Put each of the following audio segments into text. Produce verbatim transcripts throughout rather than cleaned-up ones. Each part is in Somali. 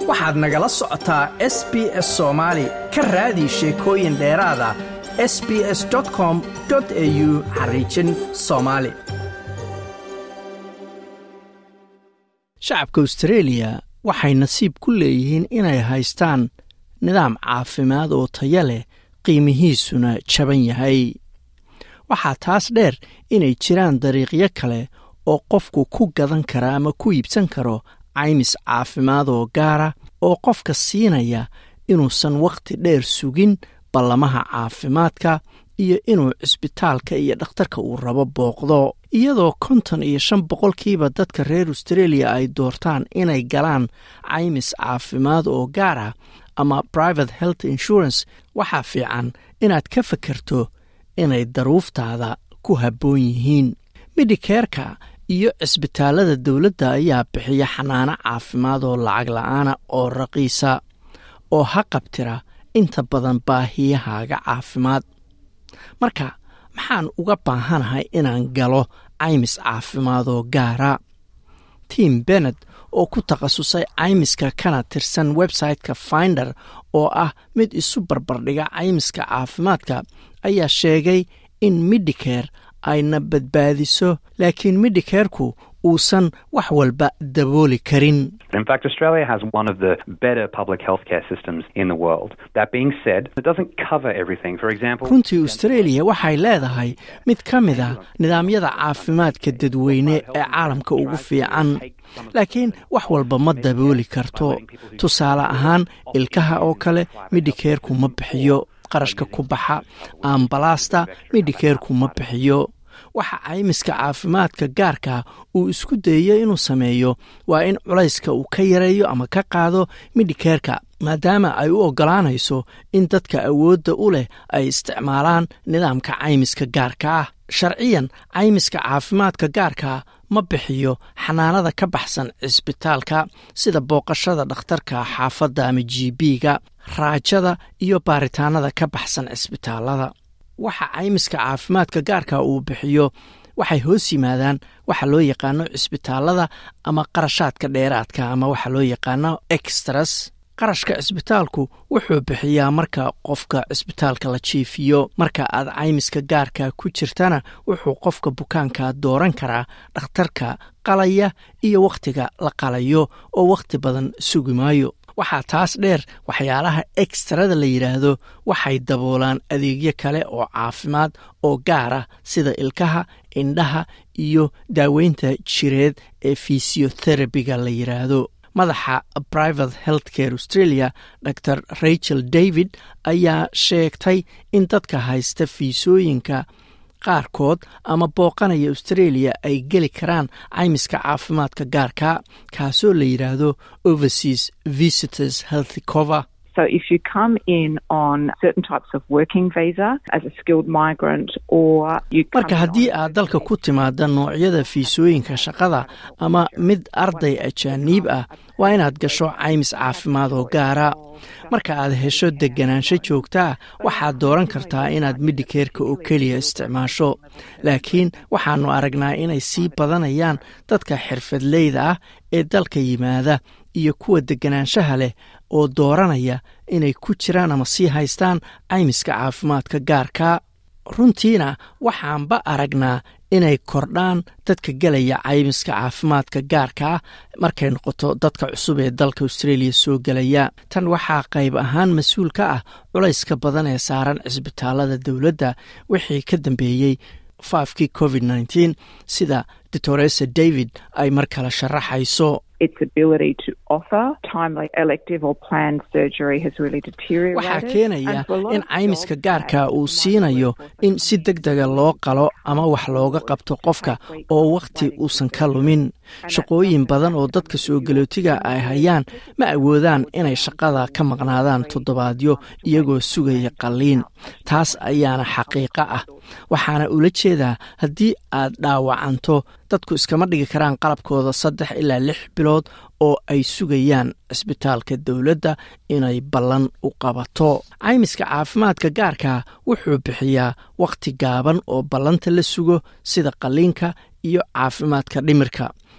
waxaad nagala socotaa S B S Soomaali ka raadi sheekooyin dheeraada s b s dot com dot a u xariijin Soomaali. shacabka Australia waxay nasiib ku leeyihiin inay haystaan nidaam caafimaad oo tayo leh qiimihiisuna jaban yahay. waxaa taas dheer inay jiraan dariiqyo kale oo qofku ku gadan kara ama ku iibsan karo caymis caafimaad oo gaara oo qofka siinaya inuusan waqti dheer sugin ballamaha caafimaadka iyo inuu cisbitaalka iyo dhakhtarka uu rabo booqdo. iyadoo konton iyo shan boqolkiiba dadka reer Australia ay doortaan inay galaan caymis caafimaad oo gaara ama private health insurance, waxaa fiican inaad ka fikirto inay daruuftaada ku habboon yihiin. Medicare-ka iyo cisbitaalada dawladda ayaa bixiya xanaano caafimaad oo lacag la'aana oo raqiisa oo haqabtira inta badan baahiyahaaga caafimaad. marka maxaan uga baahanahay inaan galo caymis caafimaad oo gaara? Tim Bennett oo ku takhasusay caymiska kana tirsan website-ka Finder oo ah mid isu barbardhiga caymiska caafimaadka ayaa sheegay in Medicare ayna badbaadiso, laakiin Medicare-ku uusan wax walba dabooli karin. In fact, Australia has one of the better public healthcare systems in the world. That being said, it doesn't cover everything. For example, runtii Australia waxay leedahay mid ka mid ah nidaamyada caafimaadka dadweyne ee caalamka ugu fiican, laakiin wax walba ma dabooli karto. tusaale ahaan, ilkaha oo kale Medicare-ku ma bixiyo qarashka ku baxa, ambalaasta Medicare-ku ma bixiyo. waxa caymiska caafimaadka gaarka uu isku dayayo inuu sameeyo waa in culayska uu ka yareeyo ama ka qaado Medicare-ka, maadaama ay u ogolaanayso in dadka awoodda u leh ay isticmaalaan nidaamka caymiska gaarka ah. sharciyan, caymiska caafimaadka gaarka ma bixiyo xanaanada ka baxsan cisbitaalka sida booqashada dhakhtarka xaafadda ama G P-ga, raajada iyo baaritaanada ka baxsan cisbitaalada. waxa caymiska caafimaadka gaarka uu bixiyo waxay hoos yimaadaan waxa loo yaqaano cisbitaalada ama qarashaadka dheeraadka ama waxa loo yaqaano extras. qarashka cisbitaalku wuxuu bixiyaa marka qofka cisbitaalka la jiifiyo. marka aad caymiska gaarka ku jirtana wuxuu qofka bukaanka dooran karaa dhakhtarka qalaya iyo waqtiga la qalayo oo waqti badan sugi maayo. waxaa taas dheer, waxyaalaha extrada la yiraahdo waxay daboolaan adeegyo kale oo caafimaad oo gaara sida ilkaha, indhaha iyo daaweynta jireed ee physiotherapy-ga la yiraahdo. madaxa Private Healthcare Australia, Doctor Rachel David, ayaa sheegtay in dadka haysta fiisooyinka qaarkood ama booqanaya Australia ay geli karaan caymiska caafimaadka gaarka kaasoo la yiraahdo Overseas Visitors Health Cover. So if you come in on certain types of working visa as a skilled migrant or you marka haddii aad dalka ku timaada noocyada fiisooyinka shaqada ama mid arday ajaaniib ah, waa inaad gasho caymis caafimaad oo gaara. marka aad hesho deganaansho joogta ah, waxaad dooran kartaa inaad Medicare-ka oo keliya isticmaasho, laakiin waxaanu aragnaa inay sii badanayaan dadka xirfadleyda ah ee dalka yimaada iyo kuwa deganaanshaha leh oo dooranaya inay ku jiraan ama sii haystaan caymiska caafimaadka gaarka. runtiina waxaanba aragnaa inay kordhaan dadka galaya caymiska caafimaadka gaarka markay noqoto dadka cusub ee dalka Australia soo galaya. tan waxaa qayb ahaan mas'uul ka ah culayska badan ee saaran cisbitaalada dawladda wixii ka dambeeyay faafkii covid nineteen, sida Doctor David ay mar kale sharaxayso. its ability to offer timely elective or planned surgery has really deteriorated. waxaa keenaya in caymiska gaarka uu siinayo in si degdega loo qalo ama wax looga qabto qofka oo waqti uusan ka lumin. shaqooyin badan oo dadka soo galootiga ay hayaan ma awoodaan inay shaqada ka maqnaadaan toddobaadyo iyagoo sugaya qalliin. taas ayaana xaqiiqo ah. waxaana ula jeedaa haddii aad dhaawacanto, dadku iskama dhigi karaan qalabkooda saddex ilaa lix bilood oo ay sugayaan cisbitaalka dawladda inay ballan u qabato. caymiska caafimaadka gaarka wuxuu bixiyaa waqti gaaban oo ballanta la sugo sida qalliinka iyo caafimaadka dhimirka.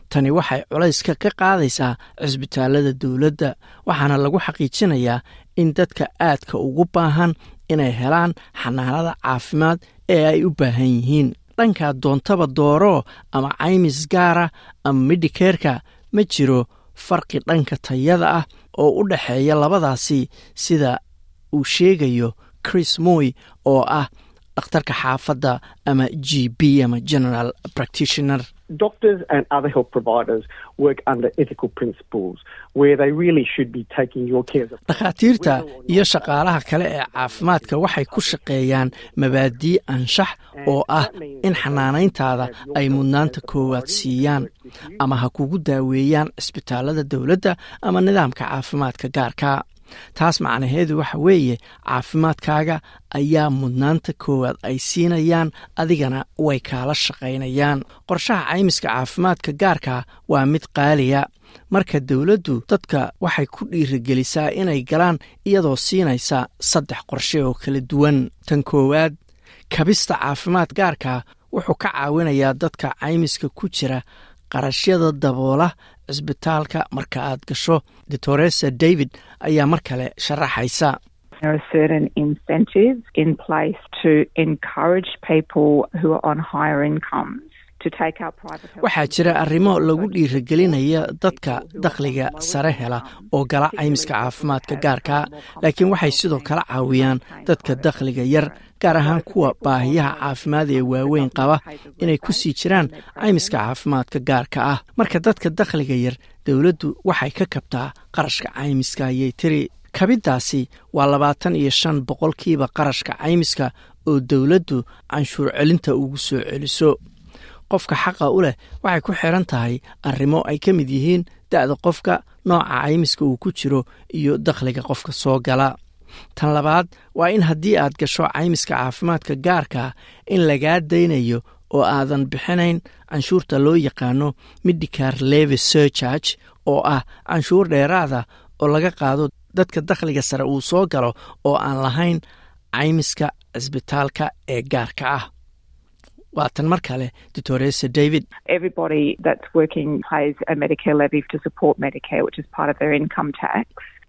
tani waxay culayska ka qaadaysaa cisbitaalada dowladda waxaana lagu xaqiijinayaa in dadka aadka ugu baahan inay helaan xanaanada caafimaad ee ay u baahan yihiin dhankaa doontaba dooro ama caymis gaara ama medicareska ma jiro farqi dhanka tayada ah oo u dhaxeeya labadaasi sida uu sheegayo Chris Moy oo ah dhakhtarka xaafadda ama G P ama General Practitioner. Doctors and other health providers work under ethical principles where they really should be taking your care. Dhakhaatiirta iyo shaqaalaha kale ee caafimaadka waxay ku shaqeeyaan mabaadii anshax oo ah in xanaanayntaada ay mudnaanta koowaad siiyaan ama ha kugu daaweeyaan cisbitaalada dowladda ama nidaamka caafimaadka gaarka. taas macnaheedu waxa weeye caafimaadkaaga ayaa mudnaanta koowaad ay siinayaan adigana way kaala shaqaynayaan qorshaha caymiska caafimaadka gaarka waa mid qaaliya marka dowladdu dadka waxay ku dhiirigelisaa inay galaan iyadoo siinaysa saddex qorshe oo kala duwan tan koowaad kabista caafimaad gaarka wuxuu ka caawinayaa dadka caymiska ku jira qarashyada daboola cisbitaalka marka aad gasho. Doctoressa David ayaa mar kale sharaxaysa. There are certain incentives in place to encourage people who are on higher incomes to take out private health. Waxaa jira arrimo lagu dhiirigelinaya dadka dakhliga sare hela oo gala caymiska caafimaadka gaarka, laakiin waxay sidoo kale caawiyaan dadka dakhliga yar gaar ahaan kuwa baahiyaha caafimaad ee waaweyn qaba inay ku sii jiraan caymiska caafimaadka gaarka ah. Marka dadka dakhliga yar dowladdu waxay ka kabtaa qarashka caymiska ayay tiri. Kabidaasi waa labaatan iyo shan boqolkiiba qarashka caymiska oo dowladdu canshuur celinta ugu soo celiso. qofka xaqa u leh waxay ku xiran tahay arrimo ay ka mid yihiin da'da qofka, nooca caymiska uu ku jiro iyo dakhliga qofka soo gala. tan labaad waa in haddii aad gasho caymiska caafimaadka gaarka in lagaa daynayo oo aadan bixinayn canshuurta loo yaqaano Medicare Levy Surcharge oo ah canshuur dheeraada oo laga qaado dadka dakhliga sare uu soo galo oo aan lahayn caymiska cisbitaalka ee gaarka ah. waatan mar kale Doctoressa David. Everybody that's working pays a Medicare levy to support Medicare, which is part of their income tax.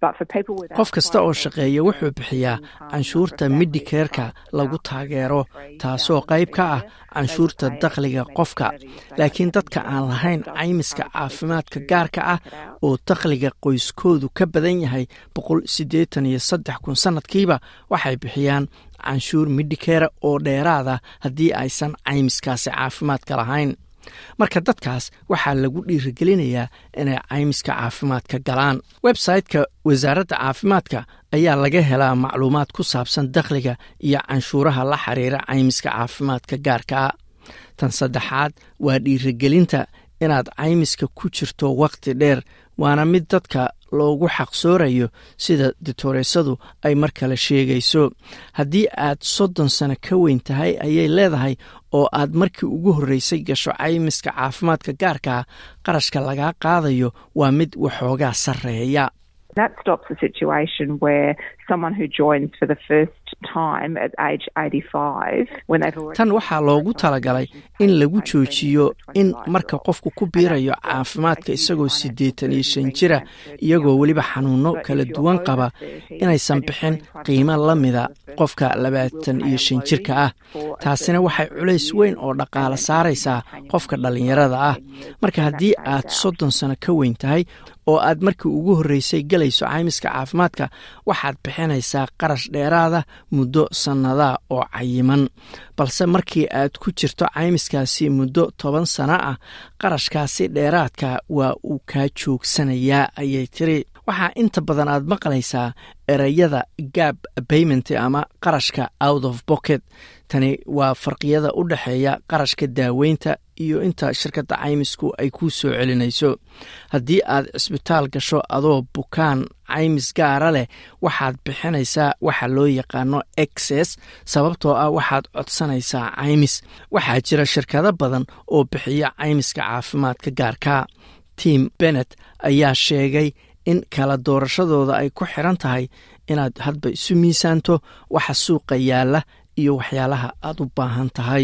qof kasta oo shaqeeya wuxuu bixiyaa canshuurta Medicare-ka lagu taageero taasoo qayb ka ah canshuurta dakhliga qofka, laakiin dadka aan lahayn caymiska caafimaadka gaarka ah oo dakhliga qoyskoodu ka badan yahay boqol siddeetan iyo saddex kun sanadkiiba waxay bixiyaan canshuur Medicare oo dheeraada haddii aysan caymiskaasi caafimaadka lahayn. marka dadkaas waxaa lagu dhiirigelinayaa inay caymiska caafimaadka galaan. website-ka wasaaradda caafimaadka ayaa laga helaa macluumaad ku saabsan dakhliga iyo canshuuraha la xiriira caymiska caafimaadka gaarka. tan saddexaad waa dhiirigelinta inaad caymiska ku jirto waqti dheer, waana mid dadka loogu xaqsoorayo sida doctoressadu ay mar kale sheegayso. haddii aad soddon sano ka weyn tahay ayay leedahay oo aad markii ugu horreysay gasho caymiska caafimaadka gaarka, qarashka lagaa qaadayo waa mid waxoogaa sarreeya. That stops a situation where someone who joins for the first time at age eighty-five when they've already tan waxaa loogu talagalay in lagu joojiyo in marka qofku ku biirayo caafimaadka isagoo siddeetan iyo shan jira iyagoo weliba xanuuno kala duwan qaba inaysan bixin qiimo la mida qofka labaatan iyo shan jirka ah. taasina waxay culays weyn oo dhaqaale saaraysaa qofka dhalinyarada ah. marka haddii aad soddon sano ka weyn tahay oo aad markii ugu horreysay galayso caymiska caafimaadka waxaad bixinaysaa qarash dheeraada muddo sannada oo cayiman, balse markii aad ku jirto caymiskaasi muddo toban sano ah qarashkaasi dheeraadka waa uu kaa joogsanayaa ayay tiri. waxaa inta badan aad maqlaysaa erayada gap payment ama qarashka out of pocket. tani waa farqiyada u dhaxeeya qarashka daaweynta iyo inta shirkadda caymisku ay kuu soo celinayso. haddii aad cisbitaal gasho adoo bukaan caymis gaara leh waxaad bixinaysaa waxa loo yaqaano excess sababtoo ah waxaad codsanaysaa caymis. waxaa jira shirkado badan oo bixiya caymiska caafimaadka gaarka. Tim Bennett ayaa sheegay in kala doorashadooda ay ku xiran tahay inaad hadba isu miisaanto waxa suuqa yaala iyo waxyaalaha aad u baahan tahay.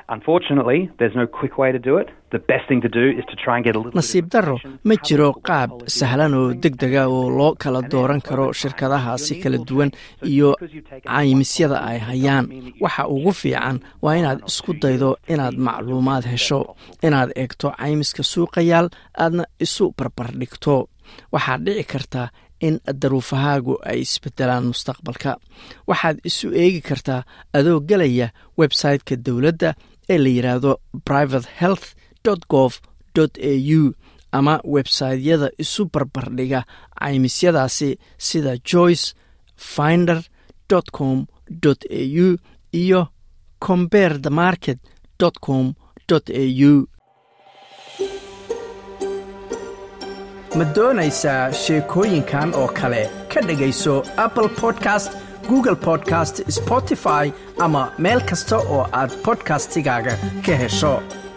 Unfortunately, there's no quick way to do it. The best thing to do is to try and get a little nasiib darro ma jiro qaab sahlan oo degdega oo loo kala dooran karo shirkadaha si kala duwan iyo caymisyada ay hayaan. Waxa ugu fiican waa inaad isku daydo inaad macluumaad hesho, inaad eegto caymiska suuqayaal, aadna isu barbardhigto. Waxaa dhici karta in daruufahaagu ay isbedelaan mustaqbalka. Waxaad isu eegi kartaa adoo gelaya website-ka dowladda ee la yiraahdo private health dot gov dot a u ama website-yada isu barbardhiga caymisyadaasi sida joyce finder dot com dot a u iyo compare the market dot com dot a u. ma doonaysaa sheekooyinkan oo kale ka dhegayso Apple Podcast, Google Podcast, Spotify ama meel kasta oo aad podcastigaaga ka hesho.